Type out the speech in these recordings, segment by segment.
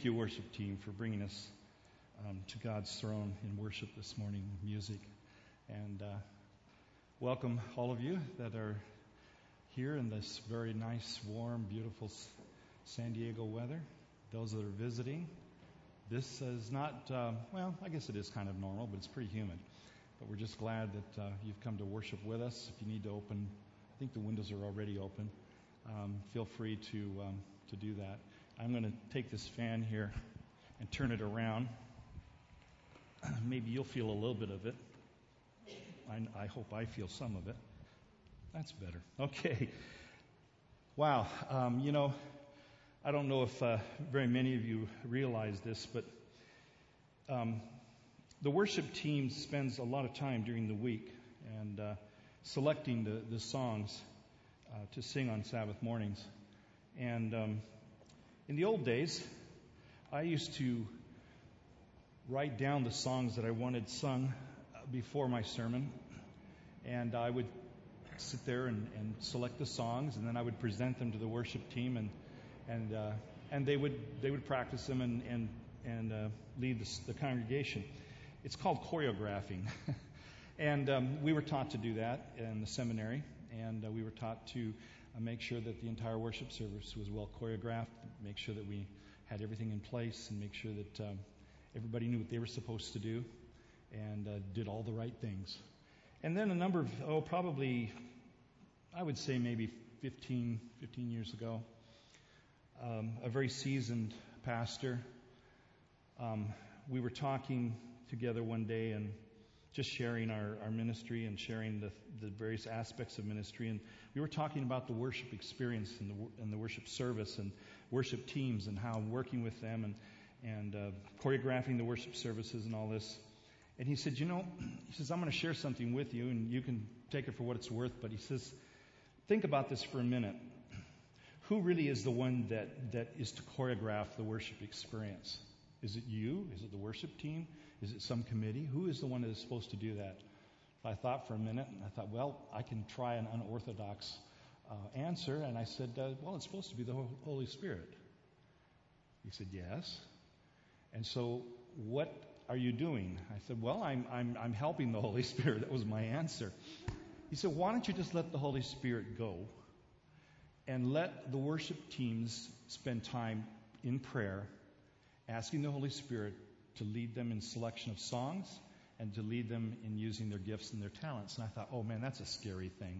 you, worship team, for bringing us to God's throne in worship this morning, music. And welcome all of you that are here in this very nice, warm, beautiful San Diego weather. Those that are visiting, this is not, well, I guess it is kind of normal, but it's pretty humid. But we're just glad that you've come to worship with us. If you need to open, I think the windows are already open. Feel free to do that. I'm going to take this fan here and turn it around. Maybe you'll feel a little bit of it. I hope I feel some of it. That's better. Okay. Wow. I don't know if very many of you realize this, but the worship team spends a lot of time during the week and selecting the songs to sing on Sabbath mornings. And in the old days, I used to write down the songs that I wanted sung before my sermon, and I would sit there and select the songs, and then I would present them to the worship team, and they would practice them and lead the congregation. It's called choreographing, and we were taught to do that in the seminary, and we were taught to make sure that the entire worship service was well choreographed, make sure that we had everything in place, and make sure that everybody knew what they were supposed to do and did all the right things. And then a number of, probably, I would say maybe 15 years ago, a very seasoned pastor, we were talking together one day and just sharing our ministry and sharing the various aspects of ministry. And we were talking about the worship experience and the worship service and worship teams and how working with them and choreographing the worship services and all this. And he said, I'm going to share something with you, and you can take it for what it's worth. But he says, think about this for a minute. Who really is the one that is to choreograph the worship experience? Is it you? Is it the worship team? Is it some committee? Who is the one that is supposed to do that? I thought for a minute, and I thought, well, I can try an unorthodox answer. And I said, well, it's supposed to be the Holy Spirit. He said, yes. And so what are you doing? I said, well, I'm helping the Holy Spirit. That was my answer. He said, why don't you just let the Holy Spirit go and let the worship teams spend time in prayer, asking the Holy Spirit to lead them in selection of songs and to lead them in using their gifts and their talents. And I thought, oh man, that's a scary thing.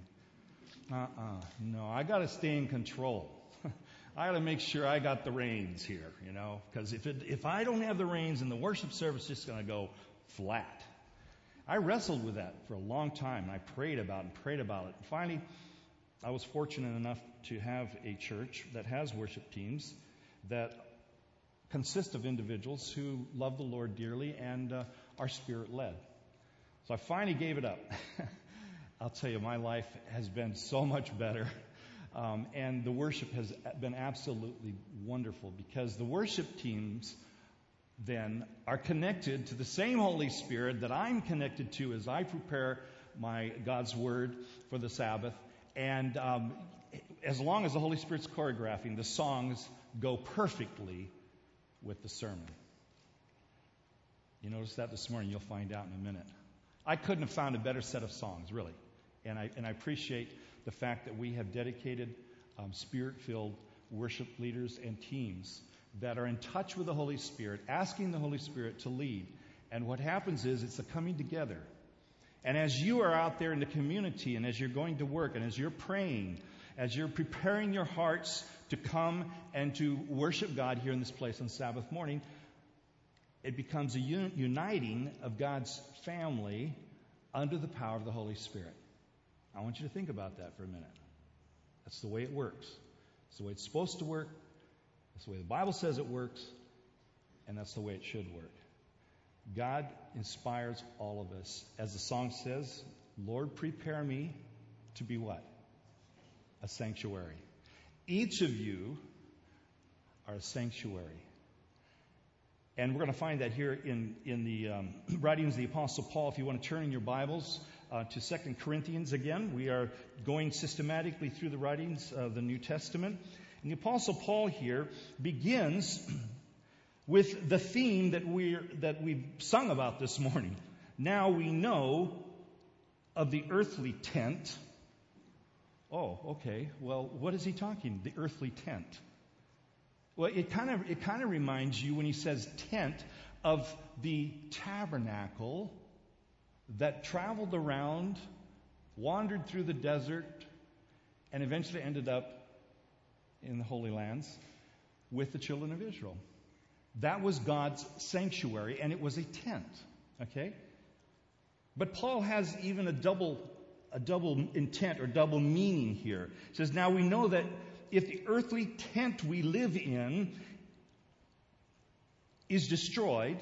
No, I got to stay in control. I got to make sure I got the reins here, because if I don't have the reins, then the worship service is just going to go flat. I wrestled with that for a long time, and I prayed about it. And finally, I was fortunate enough to have a church that has worship teams that consist of individuals who love the Lord dearly and are Spirit-led. So I finally gave it up. I'll tell you, my life has been so much better. And the worship has been absolutely wonderful because the worship teams then are connected to the same Holy Spirit that I'm connected to as I prepare my God's Word for the Sabbath. And as long as the Holy Spirit's choreographing, the songs go perfectly with the sermon. You notice that this morning, you'll find out in a minute. I couldn't have found a better set of songs, really. And I appreciate the fact that we have dedicated Spirit-filled worship leaders and teams that are in touch with the Holy Spirit, asking the Holy Spirit to lead. And what happens is it's a coming together. And as you are out there in the community and as you're going to work and as you're praying, as you're preparing your hearts to come and to worship God here in this place on Sabbath morning, it becomes a uniting of God's family under the power of the Holy Spirit. I want you to think about that for a minute. That's the way it works. It's the way it's supposed to work. That's the way the Bible says it works. And that's the way it should work. God inspires all of us. As the song says, Lord, prepare me to be what? A sanctuary. Each of you are a sanctuary. And we're going to find that here in the writings of the Apostle Paul. If you want to turn in your Bibles to 2 Corinthians again, we are going systematically through the writings of the New Testament. And the Apostle Paul here begins with the theme that we've sung about this morning. Now we know of the earthly tent. Oh, okay. Well, what is he talking? The earthly tent. Well, it kind of reminds you when he says tent of the tabernacle that traveled around, wandered through the desert, and eventually ended up in the Holy Lands with the children of Israel. That was God's sanctuary, and it was a tent. Okay? But Paul has even a double intent or double meaning here. He says, now we know that if the earthly tent we live in is destroyed,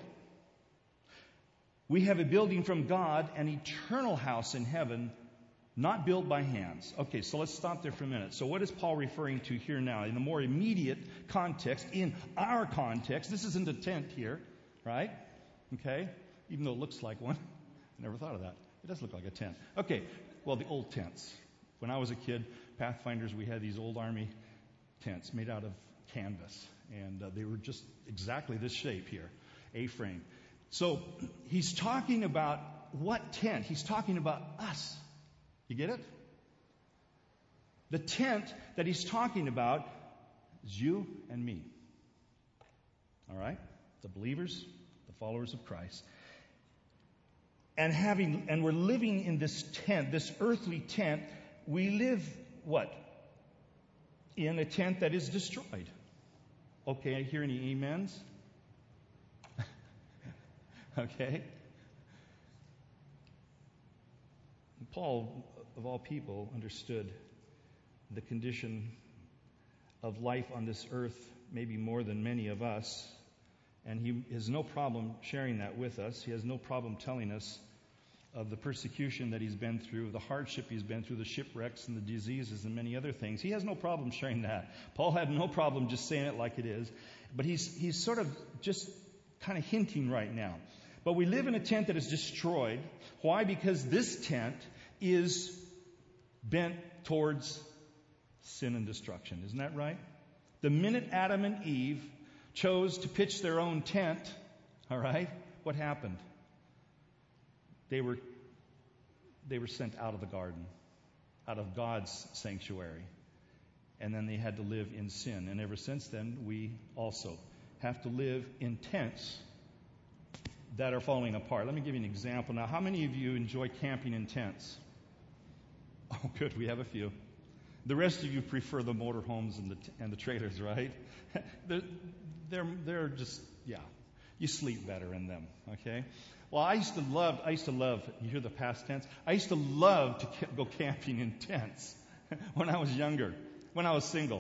we have a building from God, an eternal house in heaven, not built by hands. Okay, so let's stop there for a minute. So what is Paul referring to here now? In the more immediate context, in our context, this isn't a tent here, right? Okay, even though it looks like one. I never thought of that. It does look like a tent. Okay, well, the old tents. When I was a kid, Pathfinders, we had these old army tents made out of canvas. And they were just exactly this shape here, A-frame. So he's talking about what tent? He's talking about us. You get it? The tent that he's talking about is you and me. All right? The believers, the followers of Christ. And we're living in this tent, this earthly tent. We live what? In a tent that is destroyed. Okay, I hear any amens? Okay. Paul, of all people, understood the condition of life on this earth maybe more than many of us. And he has no problem sharing that with us. He has no problem telling us of the persecution that he's been through, the hardship he's been through, the shipwrecks and the diseases and many other things. He has no problem sharing that. Paul had no problem just saying it like it is. But he's sort of just kind of hinting right now. But we live in a tent that is destroyed. Why? Because this tent is bent towards sin and destruction. Isn't that right? The minute Adam and Eve chose to pitch their own tent, all right, what happened? They were sent out of the garden, out of God's sanctuary. And then they had to live in sin. And ever since then, we also have to live in tents that are falling apart. Let me give you an example. Now, how many of you enjoy camping in tents? Oh, good, we have a few. The rest of you prefer the motorhomes and the trailers, right? They're just, yeah, you sleep better in them, okay? Well, I used to love, you hear the past tense? I used to love to go camping in tents when I was younger, when I was single.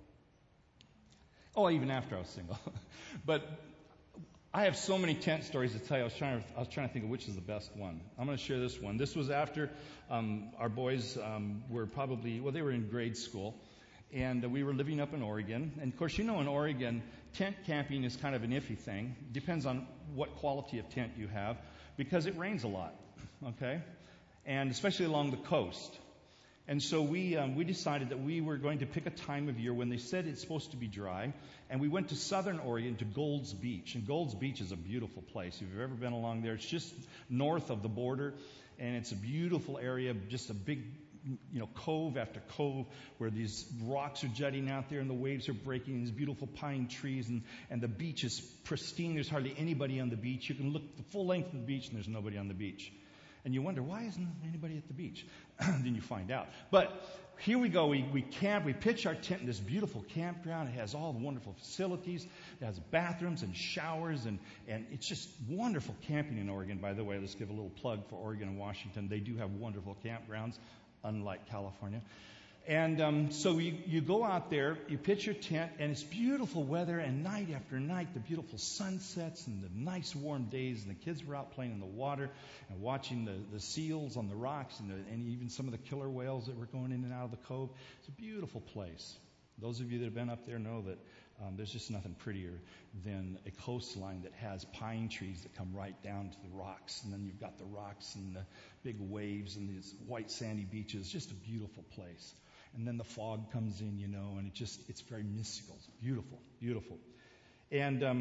Oh, even after I was single. But I have so many tent stories to tell you. I was trying to think of which is the best one. I'm going to share this one. This was after our boys were they were in grade school. And we were living up in Oregon. And, of course, in Oregon, tent camping is kind of an iffy thing. Depends on what quality of tent you have, because it rains a lot, okay? And especially along the coast. And so we decided that we were going to pick a time of year when they said it's supposed to be dry. And we went to southern Oregon to Gold's Beach. And Gold's Beach is a beautiful place. If you've ever been along there, it's just north of the border. And it's a beautiful area, just a big cove after cove where these rocks are jutting out there and the waves are breaking, these beautiful pine trees, and the beach is pristine. There's hardly anybody on the beach. You can look the full length of the beach and there's nobody on the beach. And you wonder, why isn't anybody at the beach? Then you find out. But here we go. We camp. We pitch our tent in this beautiful campground. It has all the wonderful facilities. It has bathrooms and showers, and it's just wonderful camping in Oregon. By the way, let's give a little plug for Oregon and Washington. They do have wonderful campgrounds, unlike California. And so you go out there, you pitch your tent, and it's beautiful weather, and night after night, the beautiful sunsets and the nice warm days, and the kids were out playing in the water and watching the seals on the rocks and even some of the killer whales that were going in and out of the cove. It's a beautiful place. Those of you that have been up there know that there's just nothing prettier than a coastline that has pine trees that come right down to the rocks, and then you've got the rocks and the big waves and these white sandy beaches. Just a beautiful place. And then the fog comes in, and it's very mystical. It's beautiful, beautiful. And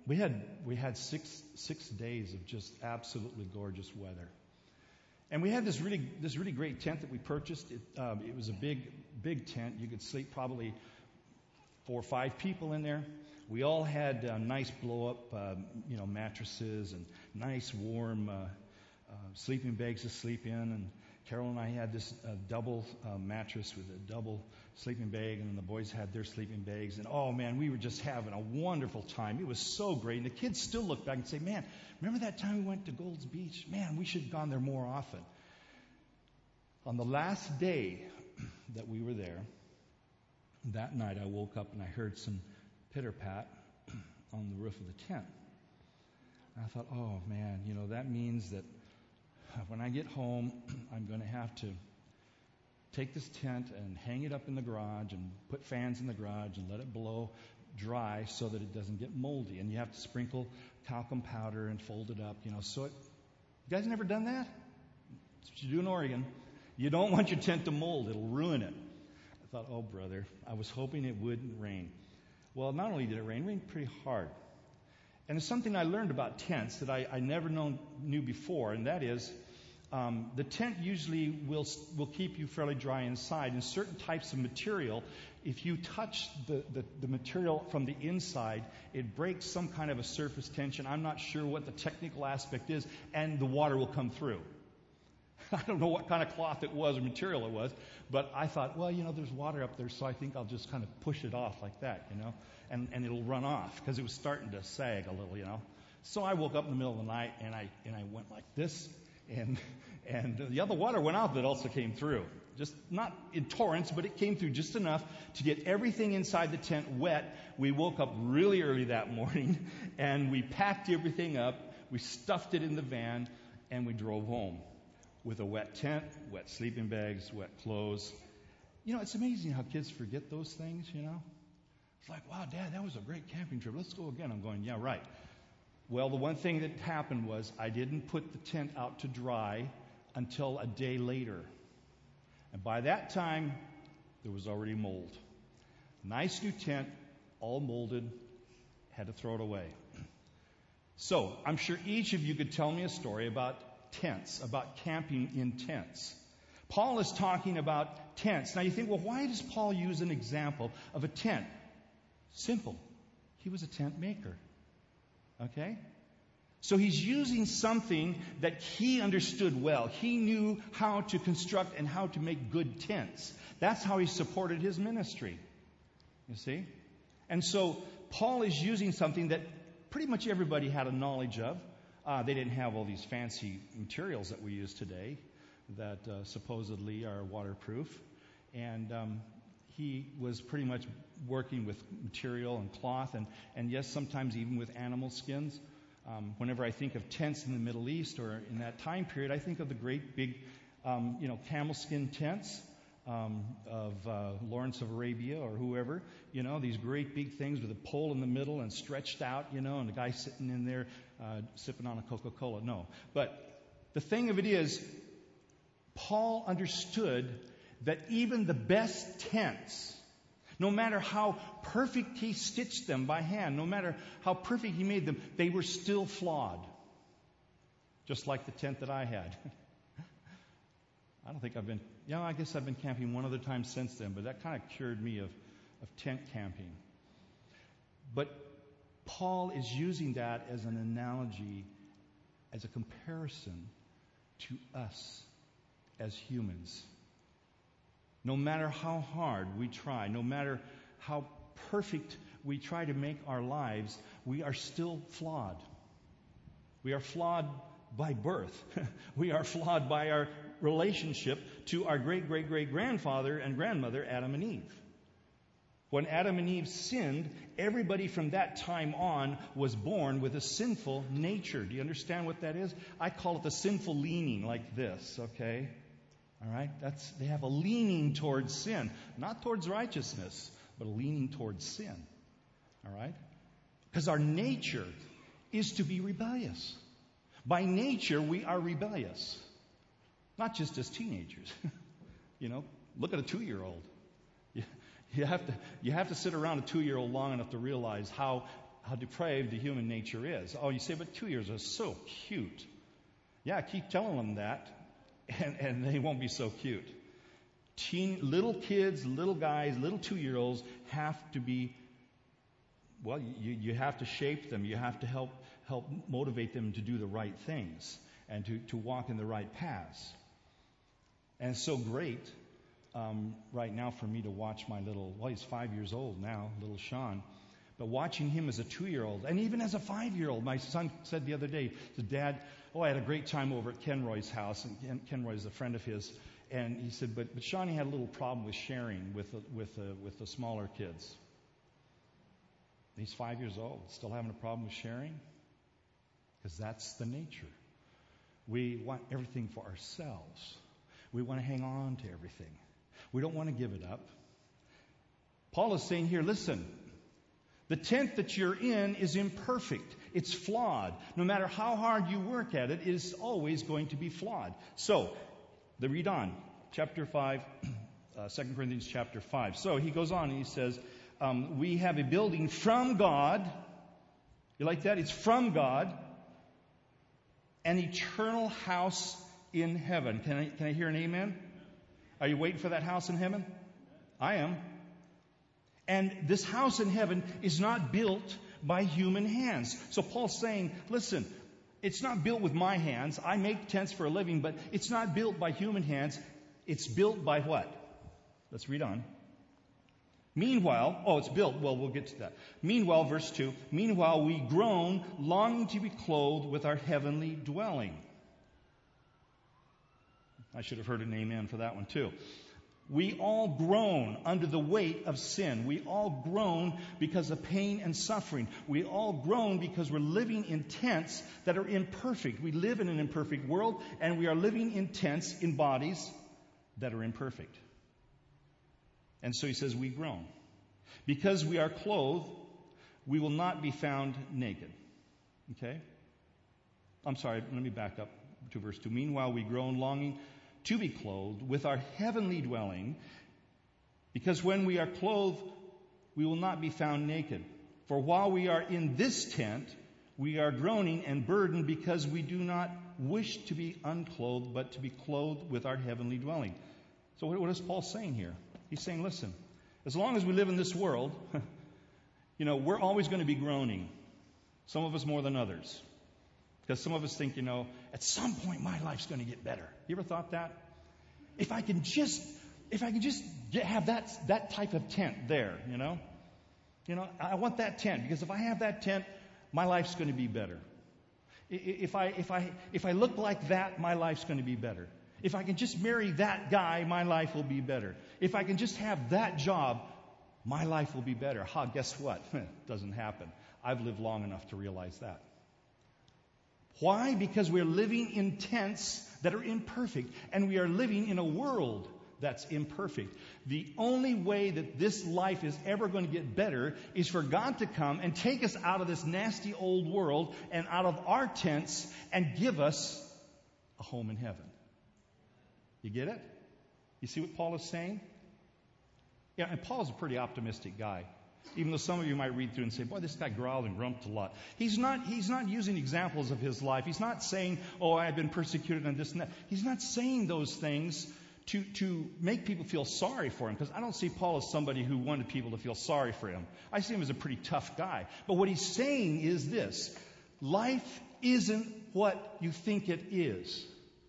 we had six days of just absolutely gorgeous weather. And we had this really great tent that we purchased. It was a big tent. You could sleep probably 4 or 5 people in there. We all had nice blow-up, mattresses and nice warm sleeping bags to sleep in. And Carol and I had this double mattress with a double sleeping bag, and the boys had their sleeping bags. And oh man, we were just having a wonderful time. It was so great. And the kids still look back and say, "Man, remember that time we went to Gold's Beach? Man, we should have gone there more often." On the last day that we were there, that night I woke up and I heard some pitter-pat on the roof of the tent. And I thought, oh man, that means that when I get home, I'm going to have to take this tent and hang it up in the garage and put fans in the garage and let it blow dry so that it doesn't get moldy. And you have to sprinkle talcum powder and fold it up, so you guys never done that? That's what you do in Oregon. You don't want your tent to mold. It'll ruin it. I thought, oh brother, I was hoping it wouldn't rain. Well, not only did it rained pretty hard. And it's something I learned about tents that I never knew before, and that is the tent usually will keep you fairly dry inside. And certain types of material, if you touch the material from the inside, it breaks some kind of a surface tension. I'm not sure what the technical aspect is, and the water will come through. I don't know what kind of cloth it was or material it was, but I thought, well, there's water up there, so I think I'll just kind of push it off like that, and it'll run off because it was starting to sag a little, So I woke up in the middle of the night and I went like this, and the other water went out that also came through. Just not in torrents, but it came through just enough to get everything inside the tent wet. We woke up really early that morning and we packed everything up, we stuffed it in the van, and we drove home with a wet tent, wet sleeping bags, wet clothes. It's amazing how kids forget those things, It's like, wow, Dad, that was a great camping trip. Let's go again. I'm going, yeah, right. Well, the one thing that happened was I didn't put the tent out to dry until a day later. And by that time, there was already mold. Nice new tent, all molded, had to throw it away. So, I'm sure each of you could tell me a story about tents, about camping in tents. Paul is talking about tents. Now you think, well, why does Paul use an example of a tent? Simple. He was a tent maker. Okay? So he's using something that he understood well. He knew how to construct and how to make good tents. That's how he supported his ministry. You see? And so Paul is using something that pretty much everybody had a knowledge of. They didn't have all these fancy materials that we use today that supposedly are waterproof. And he was pretty much working with material and cloth and yes, sometimes even with animal skins. Whenever I think of tents in the Middle East or in that time period, I think of the great big, camel skin tents of Lawrence of Arabia or whoever. These great big things with a pole in the middle and stretched out, and the guy sitting in there sipping on a Coca-Cola. No. But the thing of it is, Paul understood that even the best tents, no matter how perfect he stitched them by hand, no matter how perfect he made them, they were still flawed. Just like the tent that I had. I guess I've been camping one other time since then, but that kind of cured me of tent camping. But Paul is using that as an analogy, as a comparison to us as humans. No matter how hard we try, no matter how perfect we try to make our lives, we are still flawed. We are flawed by birth. We are flawed by our relationship to our great-great-great-grandfather and grandmother, Adam and Eve. When Adam and Eve sinned, everybody from that time on was born with a sinful nature. Do you understand what that is? I call it the sinful leaning, like this, okay? All right? They have a leaning towards sin. Not towards righteousness, but a leaning towards sin. All right? Because our nature is to be rebellious. By nature, we are rebellious. Not just as teenagers. Look at a 2-year-old. You have to sit around a 2-year-old long enough to realize how how depraved the human nature is. Oh, you say, but 2-year-olds are so cute. Yeah, keep telling them that, and they won't be so cute. Little kids, little guys, little 2-year-olds have to be, well, you have to shape them. You have to help motivate them to do the right things and to walk in the right paths. And it's so great right now for me to watch my he's 5 years old now, little Sean. But watching him as a 2-year-old, and even as a 5-year-old, my son said the other day, he said, Dad, I had a great time over at Ken Roy's house, and Ken Roy's a friend of his. And he said, but Shawnee had a little problem with sharing with the smaller kids. He's 5 years old, still having a problem with sharing? Because that's the nature. We want everything for ourselves. We want to hang on to everything. We don't want to give it up. Paul is saying here, listen, the tent that you're in is imperfect. It's flawed. No matter how hard you work at it, it is always going to be flawed. So, read on. Chapter 5, 2 Corinthians chapter 5. So he goes on and he says, we have a building from God. You like that? It's from God. An eternal house in heaven. Can I hear an amen? Are you waiting for that house in heaven? I am. And this house in heaven is not built by human hands. So Paul's saying, listen, it's not built with my hands. I make tents for a living, but it's not built by human hands. It's built by what? Let's read on. Meanwhile, it's built. Well, we'll get to that. Meanwhile, verse 2, meanwhile we groan, longing to be clothed with our heavenly dwelling. I should have heard an amen for that one too. We all groan under the weight of sin. We all groan because of pain and suffering. We all groan because we're living in tents that are imperfect. We live in an imperfect world, and we are living in tents, in bodies that are imperfect. And so he says we groan. Because we are clothed, we will not be found naked. Okay? I'm sorry, let me back up to verse 2. Meanwhile, we groan, longing to be clothed with our heavenly dwelling, because when we are clothed, we will not be found naked. For while we are in this tent, we are groaning and burdened because we do not wish to be unclothed, but to be clothed with our heavenly dwelling. So what is Paul saying here? He's saying, listen, as long as we live in this world, we're always going to be groaning. Some of us more than others. Because some of us think, at some point my life's going to get better. You ever thought that? If I can just have that type of tent there, I want that tent, because if I have that tent, my life's going to be better. If I look like that, my life's going to be better. If I can just marry that guy, my life will be better. If I can just have that job, my life will be better. Guess what? It doesn't happen. I've lived long enough to realize that. Why? Because we're living in tents that are imperfect, and we are living in a world that's imperfect. The only way that this life is ever going to get better is for God to come and take us out of this nasty old world and out of our tents and give us a home in heaven. You get it? You see what Paul is saying? Yeah, and Paul is a pretty optimistic guy. Even though some of you might read through and say, boy, this guy growled and grumped a lot. He's not using examples of his life. He's not saying, I've been persecuted and this and that. He's not saying those things to make people feel sorry for him, because I don't see Paul as somebody who wanted people to feel sorry for him. I see him as a pretty tough guy. But what he's saying is this: life isn't what you think it is,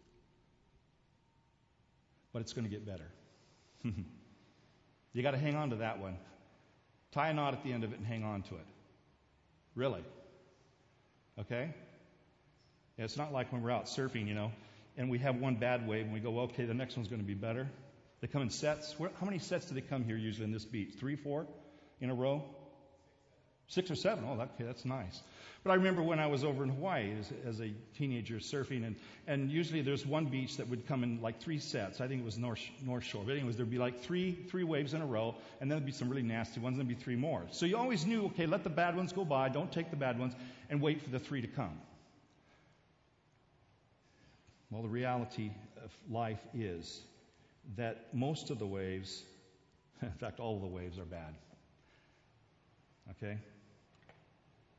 but it's going to get better. You got to hang on to that one. Tie a knot at the end of it and hang on to it. Really. Okay? Yeah, it's not like when we're out surfing, and we have one bad wave and we go, okay, the next one's going to be better. They come in sets. How many sets do they come here usually in this beach? 3, 4 in a row? 6 or 7. Oh, okay, that's nice. But I remember when I was over in Hawaii as a teenager surfing, and usually there's one beach that would come in like 3 sets. I think it was North Shore. But anyways, there'd be like three waves in a row, and then there'd be some really nasty ones, and there'd be 3 more. So you always knew, okay, let the bad ones go by, don't take the bad ones, and wait for the 3 to come. Well, the reality of life is that most of the waves, in fact, all of the waves are bad. Okay?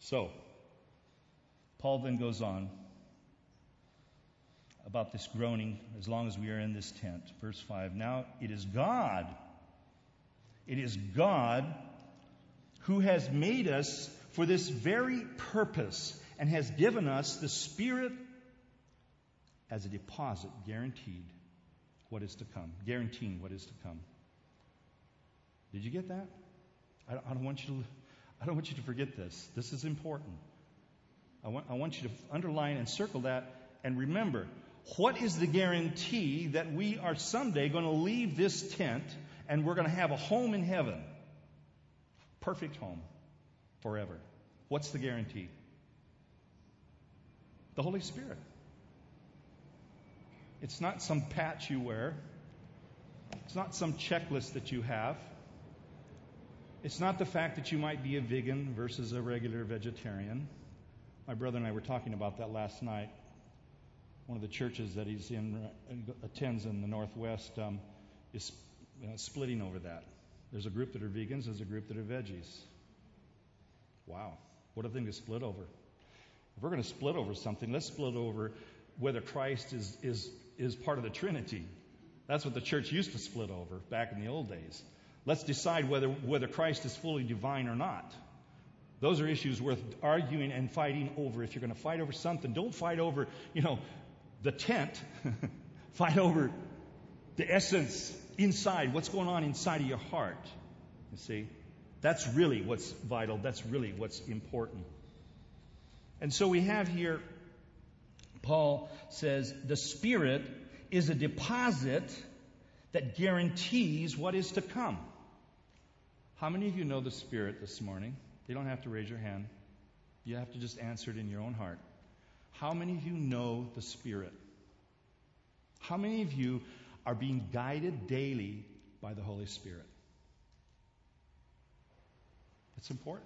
So, Paul then goes on about this groaning as long as we are in this tent. Verse 5, now it is God who has made us for this very purpose and has given us the Spirit as a deposit, guaranteeing what is to come. Did you get that? I don't want you to forget this. This is important. I want you to underline and circle that and remember, what is the guarantee that we are someday going to leave this tent and we're going to have a home in heaven? Perfect home. Forever. What's the guarantee? The Holy Spirit. It's not some patch you wear. It's not some checklist that you have. It's not the fact that you might be a vegan versus a regular vegetarian. My brother and I were talking about that last night. One of the churches that he's attends in the Northwest is splitting over that. There's a group that are vegans, there's a group that are veggies. Wow, what a thing to split over. If we're going to split over something, let's split over whether Christ is part of the Trinity. That's what the church used to split over back in the old days. Let's decide whether Christ is fully divine or not. Those are issues worth arguing and fighting over. If you're going to fight over something, don't fight over, the tent. Fight over the essence inside, what's going on inside of your heart. You see? That's really what's vital. That's really what's important. And so we have here, Paul says, the Spirit is a deposit that guarantees what is to come. How many of you know the Spirit this morning? You don't have to raise your hand. You have to just answer it in your own heart. How many of you know the Spirit? How many of you are being guided daily by the Holy Spirit? It's important.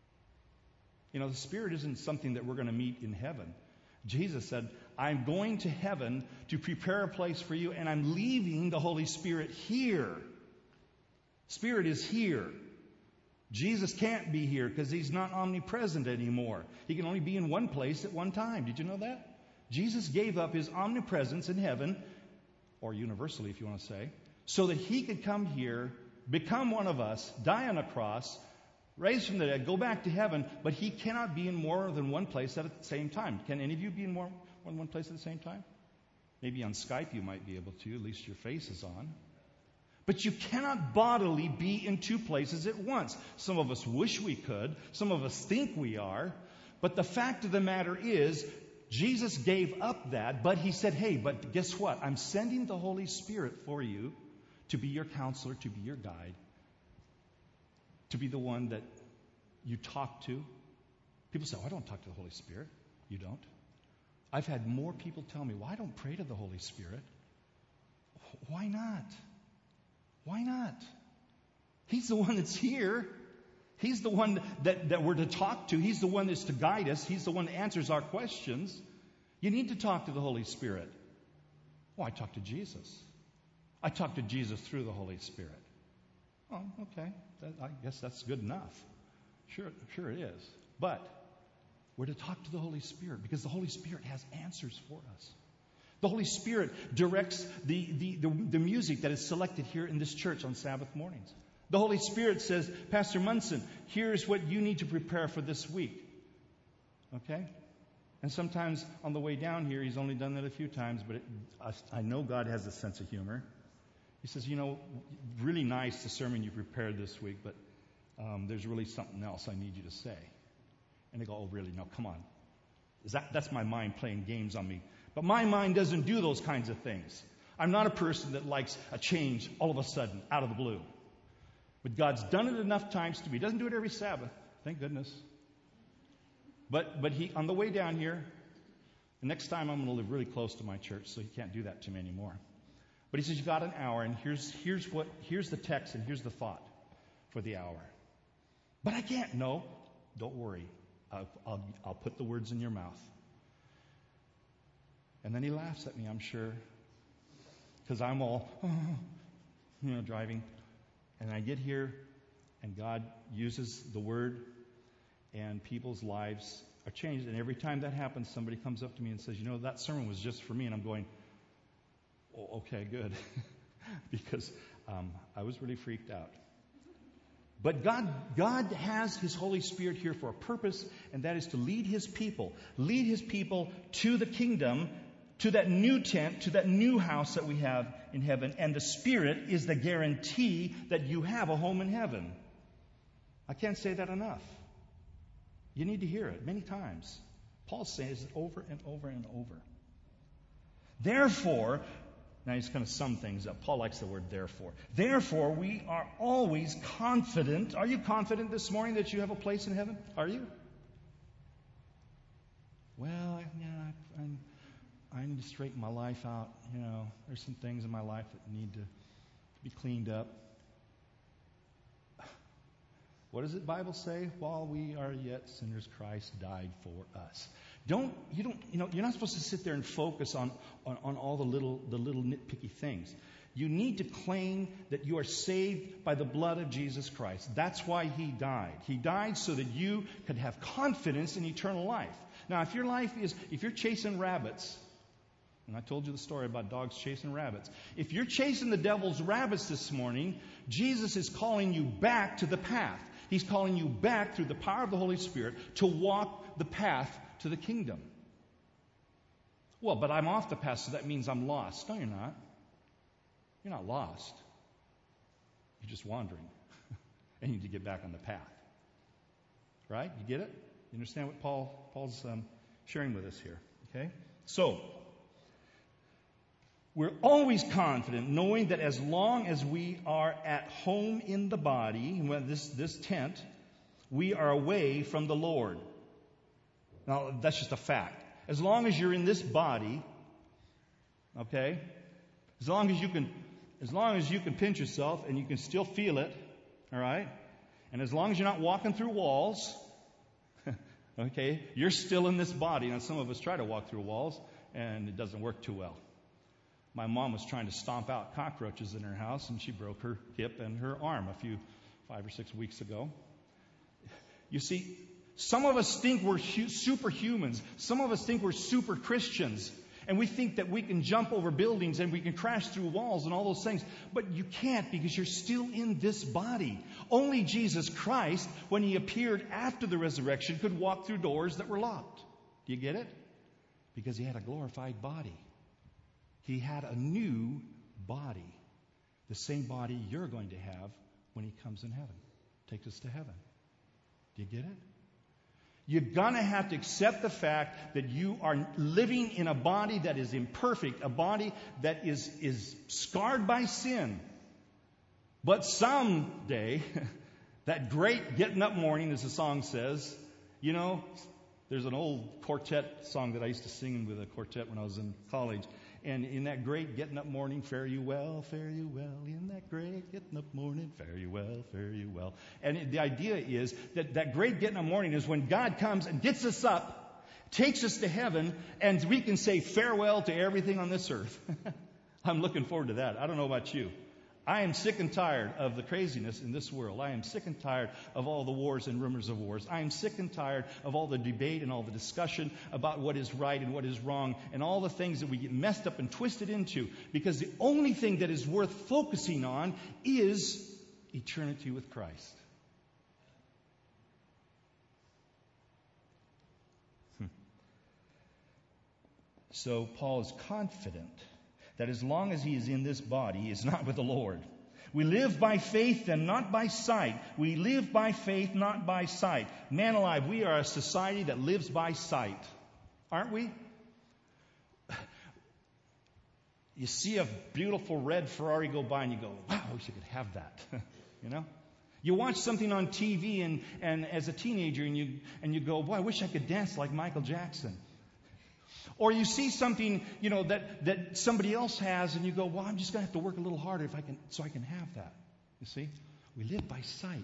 The Spirit isn't something that we're going to meet in heaven. Jesus said, I'm going to heaven to prepare a place for you, and I'm leaving the Holy Spirit here. Spirit is here. Jesus can't be here because he's not omnipresent anymore. He can only be in one place at one time. Did you know that? Jesus gave up his omnipresence in heaven, or universally if you want to say, so that he could come here, become one of us, die on a cross, raise from the dead, go back to heaven, but he cannot be in more than one place at the same time. Can any of you be in more than one place at the same time? Maybe on Skype you might be able to, at least your face is on. But you cannot bodily be in two places at once. Some of us wish we could. Some of us think we are. But the fact of the matter is, Jesus gave up that, but he said, hey, but guess what? I'm sending the Holy Spirit for you to be your counselor, to be your guide, to be the one that you talk to. People say, I don't talk to the Holy Spirit. You don't? I've had more people tell me, I don't pray to the Holy Spirit. Why not? Why not? He's the one that's here. He's the one that we're to talk to. He's the one that's to guide us. He's the one that answers our questions. You need to talk to the Holy Spirit. I talk to Jesus. I talk to Jesus through the Holy Spirit. Oh, okay. I guess that's good enough. Sure it is. But we're to talk to the Holy Spirit because the Holy Spirit has answers for us. The Holy Spirit directs the music that is selected here in this church on Sabbath mornings. The Holy Spirit says, Pastor Munson, here's what you need to prepare for this week. Okay? And sometimes on the way down here, he's only done that a few times, but I know God has a sense of humor. He says, really nice the sermon you prepared this week, but there's really something else I need you to say. And they go, oh, really? No, come on. That's my mind playing games on me. But my mind doesn't do those kinds of things. I'm not a person that likes a change all of a sudden, out of the blue. But God's done it enough times to me. He doesn't do it every Sabbath, thank goodness. But he, on the way down here, the next time I'm going to live really close to my church, so he can't do that to me anymore. But he says, you've got an hour, and here's the text, and here's the thought for the hour. But I can't. No, don't worry. I'll put the words in your mouth. And then he laughs at me, I'm sure, because I'm all, driving. And I get here, and God uses the word, and people's lives are changed. And every time that happens, somebody comes up to me and says, that sermon was just for me. And I'm going, oh, okay, good. Because I was really freaked out. But God has His Holy Spirit here for a purpose, and that is to lead His people to the kingdom, to that new tent, to that new house that we have in heaven. And the Spirit is the guarantee that you have a home in heaven. I can't say that enough. You need to hear it many times. Paul says it over and over and over. Therefore, now he's going to sum things up. Paul likes the word therefore. Therefore, we are always confident. Are you confident this morning that you have a place in heaven? Are you? Well, yeah, I need to straighten my life out. There's some things in my life that need to be cleaned up. What does the Bible say? While we are yet sinners, Christ died for us. You're not supposed to sit there and focus on all the little nitpicky things. You need to claim that you are saved by the blood of Jesus Christ. That's why He died. He died so that you could have confidence in eternal life. Now, if you're chasing rabbits, and I told you the story about dogs chasing rabbits. If you're chasing the devil's rabbits this morning, Jesus is calling you back to the path. He's calling you back through the power of the Holy Spirit to walk the path to the kingdom. Well, but I'm off the path, so that means I'm lost. No, you're not. You're not lost. You're just wandering. And you need to get back on the path. Right? You get it? You understand what Paul's sharing with us here? Okay? So, we're always confident knowing that as long as we are at home in the body, this tent, we are away from the Lord. Now, that's just a fact. As long as you're in this body, okay, as long as you can pinch yourself and you can still feel it, all right, and as long as you're not walking through walls, okay, you're still in this body. Now, some of us try to walk through walls, and it doesn't work too well. My mom was trying to stomp out cockroaches in her house, and she broke her hip and her arm 5 or 6 weeks ago. You see, some of us think we're superhumans. Some of us think we're super Christians. And we think that we can jump over buildings and we can crash through walls and all those things. But you can't, because you're still in this body. Only Jesus Christ, when He appeared after the resurrection, could walk through doors that were locked. Do you get it? Because He had a glorified body. He had a new body. The same body you're going to have when He comes in heaven. Takes us to heaven. Do you get it? You're going to have to accept the fact that you are living in a body that is imperfect, a body that is scarred by sin. But someday, that great getting up morning, as the song says, there's an old quartet song that I used to sing with a quartet when I was in college. And in that great getting up morning, fare you well, in that great getting up morning, fare you well, fare you well. And the idea is that great getting up morning is when God comes and gets us up, takes us to heaven, and we can say farewell to everything on this earth. I'm looking forward to that. I don't know about you. I am sick and tired of the craziness in this world. I am sick and tired of all the wars and rumors of wars. I am sick and tired of all the debate and all the discussion about what is right and what is wrong and all the things that we get messed up and twisted into, because the only thing that is worth focusing on is eternity with Christ. So Paul is confident that as long as he is in this body, he is not with the Lord. We live by faith and not by sight. We live by faith, not by sight. Man alive, we are a society that lives by sight. Aren't we? You see a beautiful red Ferrari go by and you go, wow, I wish I could have that. You watch something on TV and as a teenager and you go, boy, I wish I could dance like Michael Jackson. Or you see something, that somebody else has, and you go, well, I'm just going to have to work a little harder so I can have that. You see? We live by sight.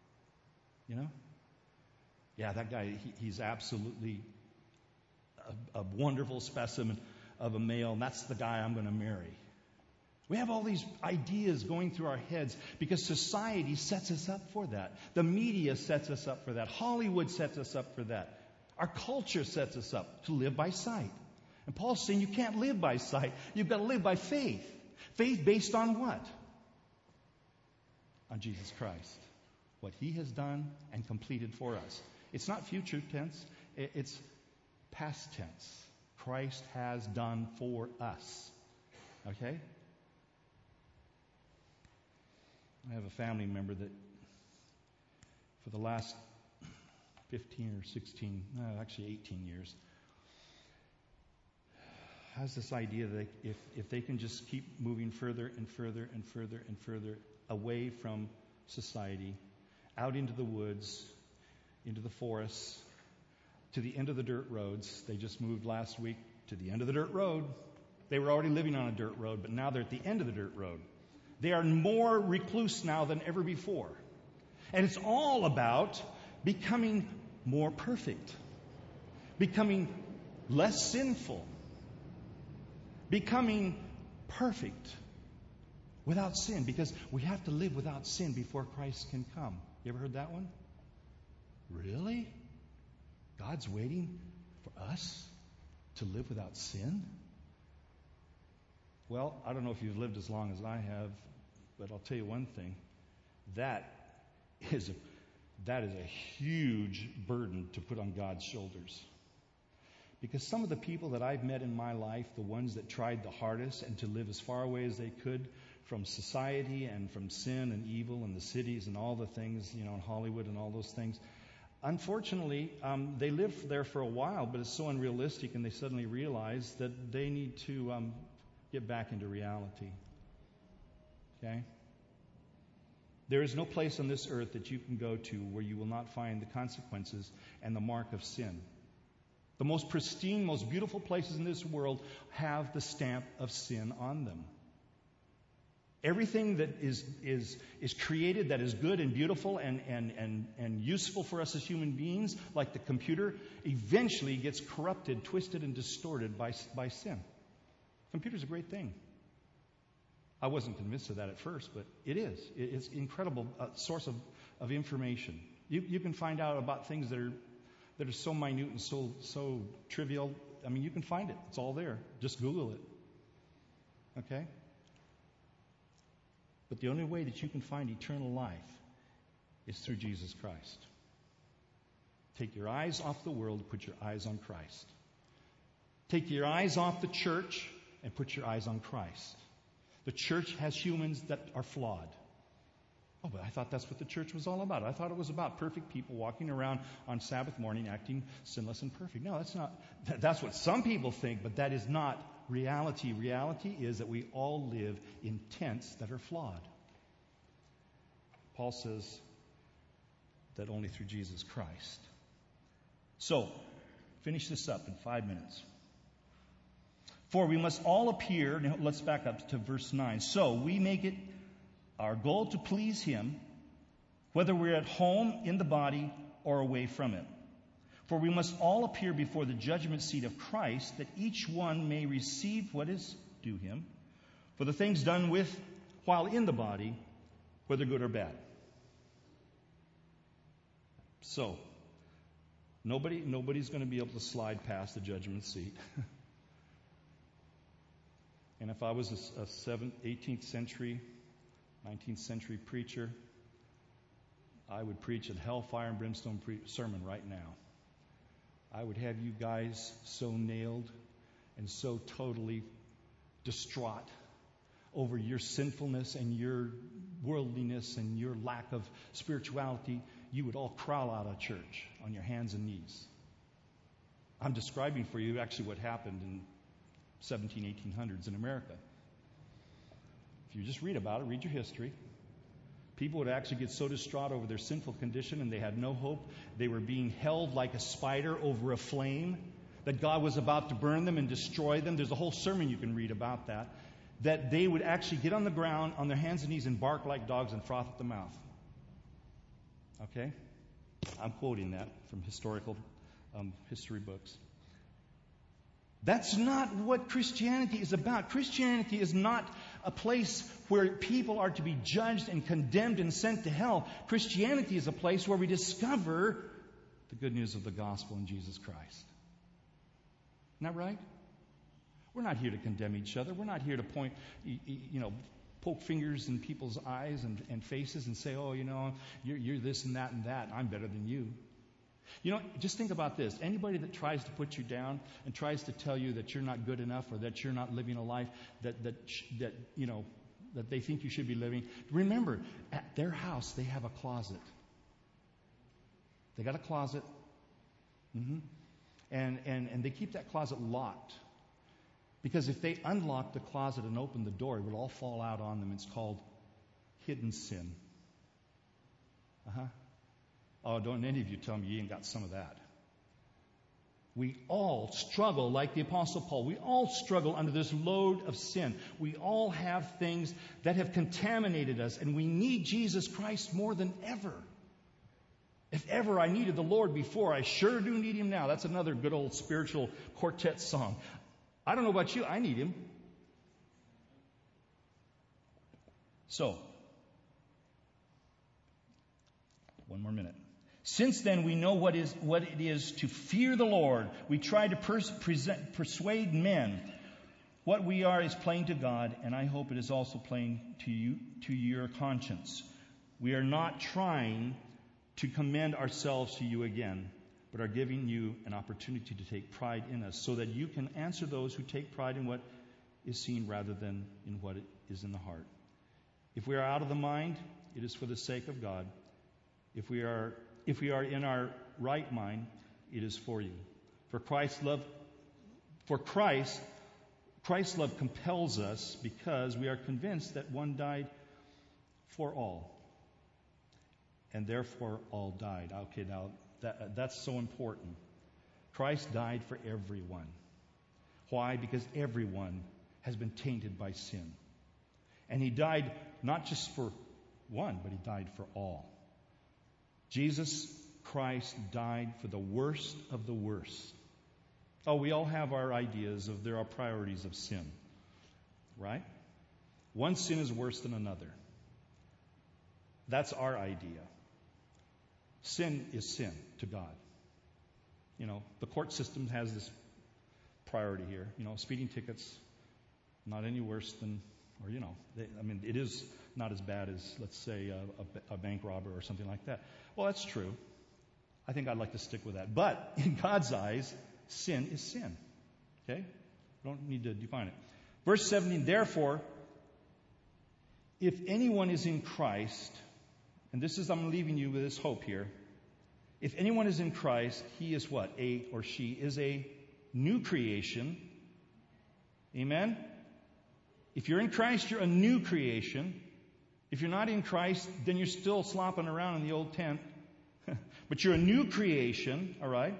Yeah, that guy, he's absolutely a wonderful specimen of a male, and that's the guy I'm going to marry. We have all these ideas going through our heads because society sets us up for that. The media sets us up for that. Hollywood sets us up for that. Our culture sets us up to live by sight. And Paul's saying you can't live by sight. You've got to live by faith. Faith based on what? On Jesus Christ. What He has done and completed for us. It's not future tense. It's past tense. Christ has done for us. Okay? I have a family member that for the last 15 or 16, actually 18 years, has this idea that if they can just keep moving further and further and further and further away from society, out into the woods, into the forests, to the end of the dirt roads. They just moved last week to the end of the dirt road. They were already living on a dirt road, but now they're at the end of the dirt road. They are more recluse now than ever before. And it's all about becoming more perfect, becoming less sinful, becoming perfect without sin, because we have to live without sin before Christ can come. You ever heard that one? Really? God's waiting for us to live without sin? Well, I don't know if you've lived as long as I have, but I'll tell you one thing. That is a huge burden to put on God's shoulders. Because some of the people that I've met in my life, the ones that tried the hardest and to live as far away as they could from society and from sin and evil and the cities and all the things, in Hollywood and all those things, unfortunately, they live there for a while, but it's so unrealistic, and they suddenly realize that they need to get back into reality. Okay? There is no place on this earth that you can go to where you will not find the consequences and the mark of sin. The most pristine, most beautiful places in this world have the stamp of sin on them. Everything that is created that is good and beautiful and useful for us as human beings, like the computer, eventually gets corrupted, twisted, and distorted by sin. Computer's a great thing. I wasn't convinced of that at first, but it is. It's an incredible source of information. You can find out about things that are so minute and so trivial. I mean, you can find it. It's all there. Just Google it. Okay? But the only way that you can find eternal life is through Jesus Christ. Take your eyes off the world, put your eyes on Christ. Take your eyes off the church and put your eyes on Christ. The church has humans that are flawed. Oh, but I thought that's what the church was all about. I thought it was about perfect people walking around on Sabbath morning acting sinless and perfect. No, that's not. That's what some people think, but that is not reality. Reality is that we all live in tents that are flawed. Paul says that only through Jesus Christ. So, finish this up in 5 minutes. For we must all appear, now let's back up to verse 9. So we make it our goal to please Him, whether we're at home in the body or away from it. For we must all appear before the judgment seat of Christ, that each one may receive what is due him for the things done while in the body, whether good or bad. So, nobody's going to be able to slide past the judgment seat. And if I was a 18th century, 19th century preacher, I would preach a hellfire and brimstone sermon right now. I would have you guys so nailed and so totally distraught over your sinfulness and your worldliness and your lack of spirituality, you would all crawl out of church on your hands and knees. I'm describing for you actually what happened in 1800s in America. If you just read about it, read your history, people would actually get so distraught over their sinful condition and they had no hope. They were being held like a spider over a flame, that God was about to burn them and destroy them. There's a whole sermon you can read about that. That they would actually get on the ground on their hands and knees and bark like dogs and froth at the mouth. Okay? I'm quoting that from historical history books. That's not what Christianity is about. Christianity is not a place where people are to be judged and condemned and sent to hell. Christianity is a place where we discover the good news of the gospel in Jesus Christ. Isn't that right? We're not here to condemn each other. We're not here to point, poke fingers in people's eyes and faces and say, oh, you're this and that and that, and I'm better than you. Just think about this. Anybody that tries to put you down and tries to tell you that you're not good enough or that you're not living a life that they think you should be living, remember, at their house they have a closet. They got a closet. And they keep that closet locked. Because if they unlock the closet and open the door, it would all fall out on them. It's called hidden sin. Oh, don't any of you tell me you ain't got some of that. We all struggle like the Apostle Paul. We all struggle under this load of sin. We all have things that have contaminated us, and we need Jesus Christ more than ever. If ever I needed the Lord before, I sure do need Him now. That's another good old spiritual quartet song. I don't know about you, I need Him. So, one more minute. Since then we know what it is to fear the Lord. We try to persuade men. What we are is plain to God, and I hope it is also plain to your conscience. We are not trying to commend ourselves to you again, but are giving you an opportunity to take pride in us, so that you can answer those who take pride in what is seen rather than in what is in the heart. If we are out of the mind, it is for the sake of God. If we are in our right mind, it is for you. For Christ's love compels us, because we are convinced that one died for all, and therefore all died. Okay, now that's so important. Christ died for everyone. Why? Because everyone has been tainted by sin. And He died not just for one, but He died for all. Jesus Christ died for the worst of the worst. Oh, we all have our ideas of there are priorities of sin, right? One sin is worse than another. That's our idea. Sin is sin to God. The court system has this priority here. Speeding tickets, not any worse than, it is not as bad as, let's say, a bank robber or something like that. Well, that's true. I think I'd like to stick with that. But in God's eyes, sin is sin. Okay? Don't need to define it. Verse 17, therefore, if anyone is in Christ, and I'm leaving you with this hope here. If anyone is in Christ, he is what? Or she is a new creation. Amen? If you're in Christ, you're a new creation. If you're not in Christ, then you're still slopping around in the old tent. But you're a new creation, all right?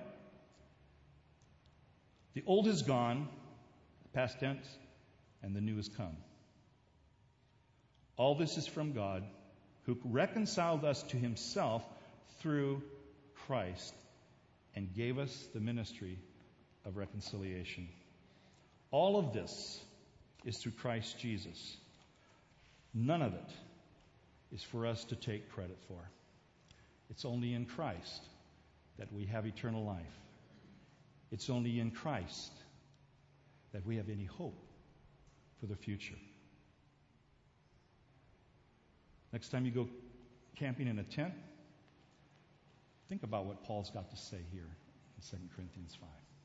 The old is gone, past tense, and the new has come. All this is from God, who reconciled us to Himself through Christ and gave us the ministry of reconciliation. All of this is through Christ Jesus. None of it is for us to take credit for. It's only in Christ that we have eternal life. It's only in Christ that we have any hope for the future. Next time you go camping in a tent, think about what Paul's got to say here in 2 Corinthians 5.